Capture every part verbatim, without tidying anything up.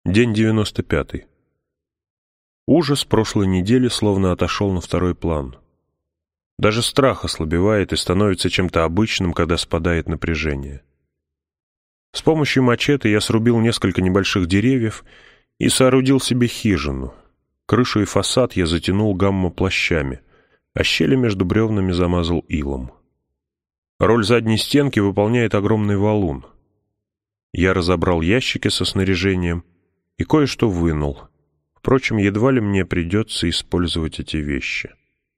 День девяносто пятый. Ужас прошлой недели словно отошел на второй план. Даже страх ослабевает и становится чем-то обычным, когда спадает напряжение. С помощью мачете я срубил несколько небольших деревьев и соорудил себе хижину. Крышу и фасад я затянул гамма-плащами, а щели между бревнами замазал илом. Роль задней стенки выполняет огромный валун. Я разобрал ящики со снаряжением и кое-что вынул. Впрочем, едва ли мне придется использовать эти вещи.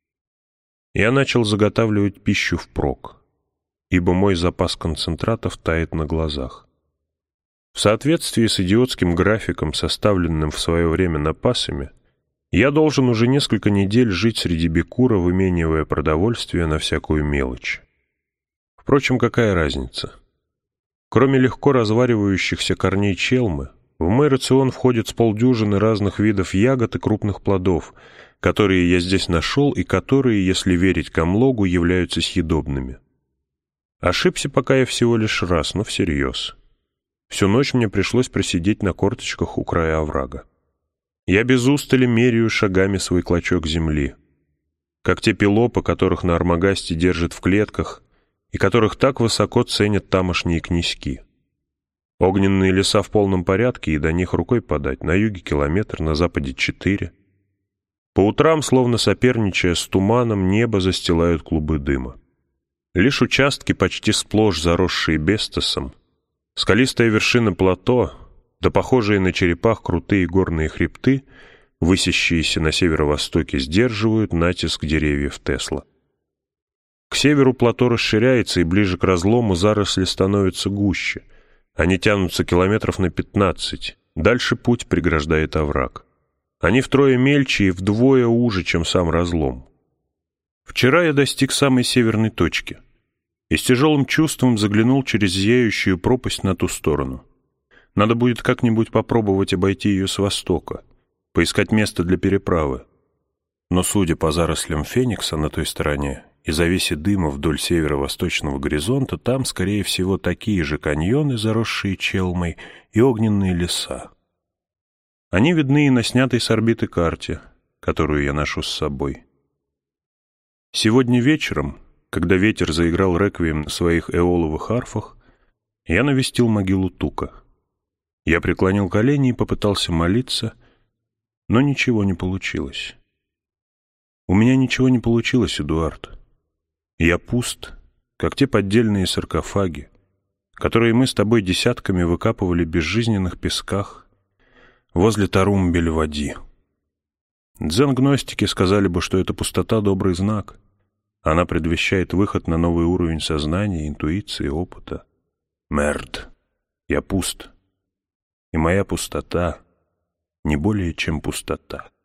Я начал заготавливать пищу впрок, ибо мой запас концентратов тает на глазах. В соответствии с идиотским графиком, составленным в свое время напасами, я должен уже несколько недель жить среди бекура, выменивая продовольствие на всякую мелочь. Впрочем, какая разница? Кроме легко разваривающихся корней челмы, в мой рацион входит с полдюжины разных видов ягод и крупных плодов, которые я здесь нашел и которые, если верить камлогу, являются съедобными. Ошибся пока я всего лишь раз, но всерьез. Всю ночь мне пришлось просидеть на корточках у края оврага. Я без устали меряю шагами свой клочок земли, как те пилопы, которых на Армагасте держат в клетках и которых так высоко ценят тамошние князьки. Огненные леса в полном порядке, и до них рукой подать. На юге километр, на западе четыре. По утрам, словно соперничая с туманом, небо застилают клубы дыма. Лишь участки, почти сплошь заросшие бестосом, скалистая вершина плато, да похожие на черепах крутые горные хребты, высящиеся на северо-востоке, сдерживают натиск деревьев Тесла. К северу плато расширяется, и ближе к разлому заросли становятся гуще. Они тянутся километров на пятнадцать. Дальше путь преграждает овраг. Они втрое мельче и вдвое уже, чем сам разлом. Вчера я достиг самой северной точки и с тяжелым чувством заглянул через зияющую пропасть на ту сторону. Надо будет как-нибудь попробовать обойти ее с востока, поискать место для переправы. Но, судя по зарослям феникса на той стороне и завесе дыма вдоль северо-восточного горизонта, там, скорее всего, такие же каньоны, заросшие челмой, и огненные леса. Они видны и на снятой с орбиты карте, которую я ношу с собой. Сегодня вечером, когда ветер заиграл реквием на своих эоловых арфах, я навестил могилу Тука. Я преклонил колени и попытался молиться, но ничего не получилось. У меня ничего не получилось, Эдуард. Я пуст, как те поддельные саркофаги, которые мы с тобой десятками выкапывали в безжизненных песках возле Тарум-Бельвади. Дзен-гностики сказали бы, что эта пустота — добрый знак. Она предвещает выход на новый уровень сознания, интуиции, опыта. Мерд. Я пуст. И моя пустота не более чем пустота.